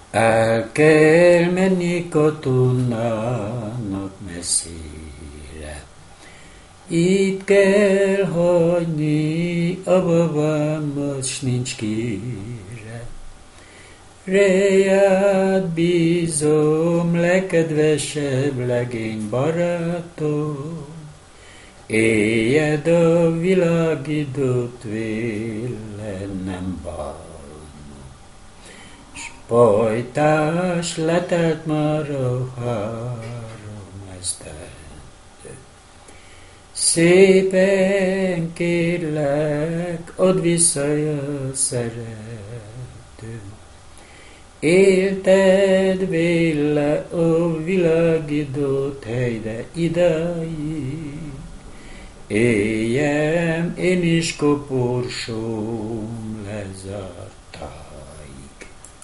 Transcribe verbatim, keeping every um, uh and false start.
El kell menni katonának messzire, itt kell hagyni a babámat, s nincs kire. Reád bízom, legkedvesebb legény barátom, éljed a világidőt véle nem bánom. S pajtás letelt már a három esztendő. Szépen kérlek, add vissza a szeretőm. Élted véle a világidőt helyre idáig, éljem én is koporsóm lezár.